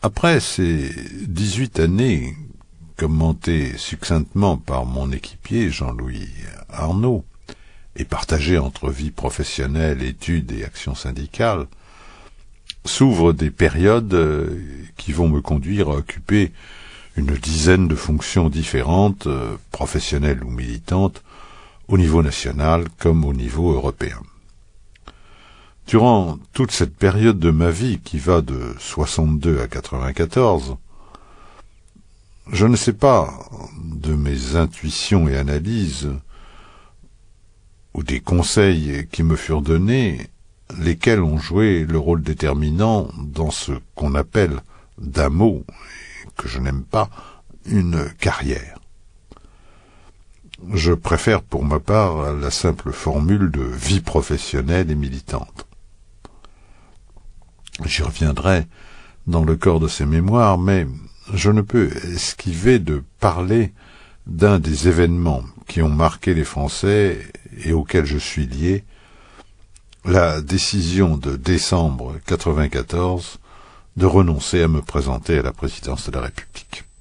Après ces 18 années, commentées succinctement par mon équipier Jean-Louis Arnaud, et partagées entre vie professionnelle, études et action syndicale, s'ouvrent des périodes qui vont me conduire à occuper une dizaine de fonctions différentes, professionnelles ou militantes, au niveau national comme au niveau européen. Durant toute cette période de ma vie qui va de 62 à 94, je ne sais pas, de mes intuitions et analyses, ou des conseils qui me furent donnés, lesquels ont joué le rôle déterminant dans ce qu'on appelle, d'un mot que je n'aime pas, une carrière. Je préfère pour ma part la simple formule de vie professionnelle et militante. J'y reviendrai dans le corps de ces mémoires, mais je ne peux esquiver de parler d'un des événements qui ont marqué les Français et auxquels je suis lié, la décision de décembre 94 de renoncer à me présenter à la présidence de la République.